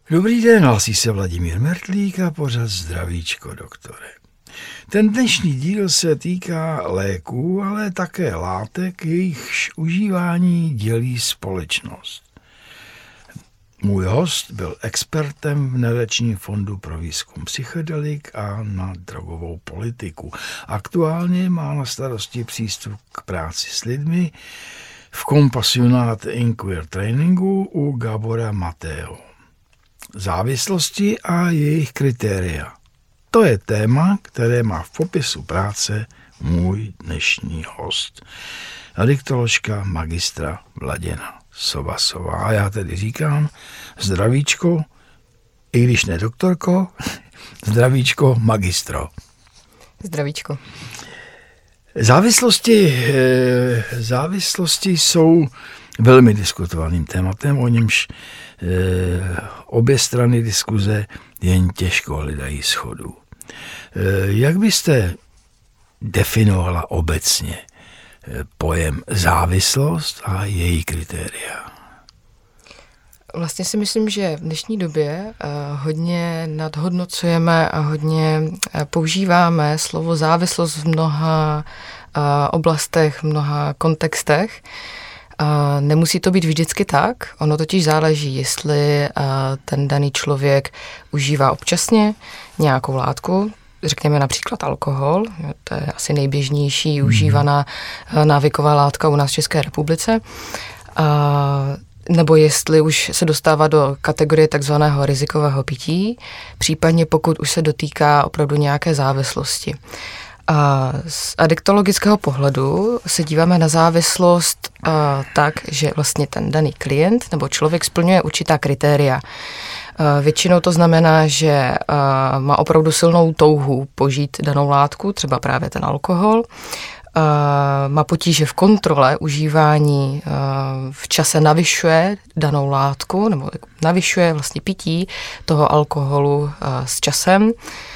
Dobrý den, hlásí se Vladimír Mertlík a pořad Zdravíčko, doktore. Ten dnešní díl se týká léků, ale také látek, jejichž užívání dělí společnost. Můj host byl expertem v Nadačním fondu pro výzkum psychedelik a na drogovou politiku. Aktuálně má na starosti přístup k práci s lidmi v Compassionate in Queer Trainingu u Gabora Mateo. Závislosti a jejich kritéria. To je téma, které má v popisu práce můj dnešní host. Adiktoložka magistra Vladěna Sobasová. A já tedy říkám zdravíčko, i když ne doktorko, zdravíčko magistro. Zdravíčko. Závislosti jsou velmi diskutovaným tématem, o němž obě strany diskuze jen těžko hledají shodu. Jak byste definovala obecně pojem závislost a její kritéria? Vlastně si myslím, že v dnešní době hodně nadhodnocujeme a hodně používáme slovo závislost v mnoha oblastech, v mnoha kontextech. Nemusí to být vždycky tak, ono totiž záleží, jestli ten daný člověk užívá občasně nějakou látku, řekněme například alkohol, to je asi nejběžnější užívaná návyková látka u nás v České republice, nebo jestli už se dostává do kategorie takzvaného rizikového pití, případně pokud už se dotýká opravdu nějaké závislosti. A z adiktologického pohledu se díváme na závislost tak, že vlastně ten daný klient nebo člověk splňuje určitá kritéria. Většinou to znamená, že má opravdu silnou touhu požít danou látku, třeba právě ten alkohol, má potíže v kontrole užívání, v čase navyšuje danou látku nebo navyšuje vlastně pití toho alkoholu s časem.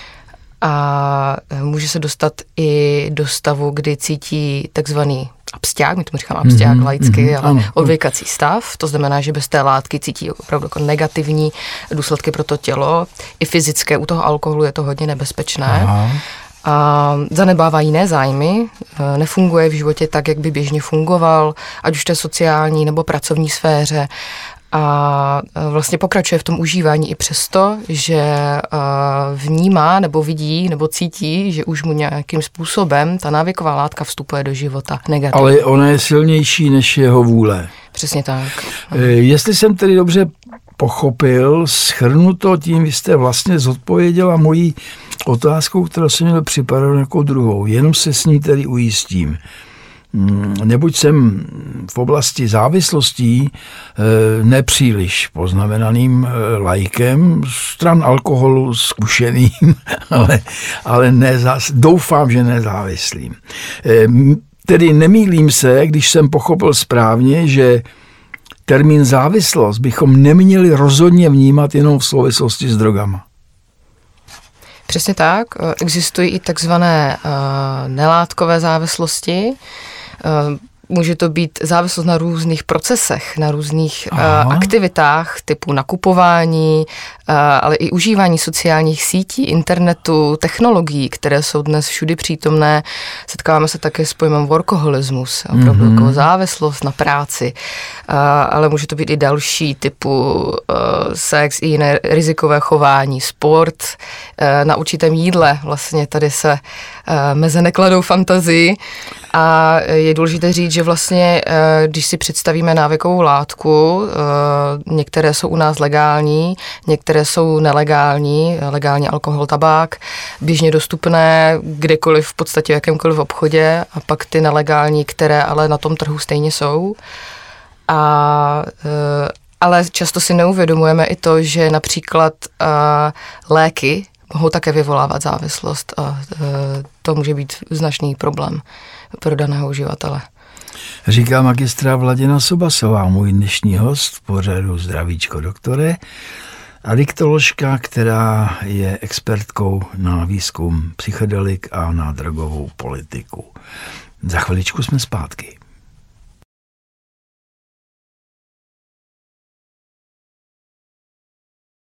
A může se dostat i do stavu, kdy cítí takzvaný absťák, my tomu říkáme absťák laicky, ale odvykací stav, to znamená, že bez té látky cítí opravdu jako negativní důsledky pro to tělo, i fyzické, u toho alkoholu je to hodně nebezpečné. Aha. A zanedbává jiné zájmy, nefunguje v životě tak, jak by běžně fungoval, ať už v té sociální nebo pracovní sféře. A vlastně pokračuje v tom užívání i přesto, že vnímá nebo vidí nebo cítí, že už mu nějakým způsobem ta návyková látka vstupuje do života negativně. Ale ona je silnější než jeho vůle. Přesně tak. Jestli jsem tedy dobře pochopil, shrnu to tím, vy jste vlastně zodpověděla moji otázku, kterou jsem měl připravenou jako druhou. Jenom se s ní tedy ujistím. Neboť jsem v oblasti závislostí nepříliš poznamenaným laikem, stran alkoholu zkušeným, ale doufám, že nezávislým. Tedy nemýlím se, když jsem pochopil správně, že termín závislost bychom neměli rozhodně vnímat jenom v souvislosti s drogama. Přesně tak. Existují i takzvané nelátkové závislosti. Může to být závislost na různých procesech, na různých aktivitách typu nakupování, ale i užívání sociálních sítí, internetu, technologií, které jsou dnes všudy přítomné. Setkáváme se také s pojmem workoholismus, opravdu jako závislost na práci, ale může to být i další typu sex, i jiné rizikové chování, sport, na určitém jídle. Vlastně tady se meze nekladou fantazii. A je důležité říct, že vlastně, když si představíme návykovou látku, některé jsou u nás legální, některé jsou nelegální, legální alkohol, tabák, běžně dostupné kdekoliv, v podstatě v jakémkoliv obchodě, a pak ty nelegální, které ale na tom trhu stejně jsou. Ale často si neuvědomujeme i to, že například léky mohou také vyvolávat závislost a to může být značný problém pro daného uživatele. Říká magistra Vladěna Sobasová, můj dnešní host v pořadu Zdravíčko, doktore, adiktoložka, která je expertkou na výzkum psychedelik a na drogovou politiku. Za chviličku jsme zpátky.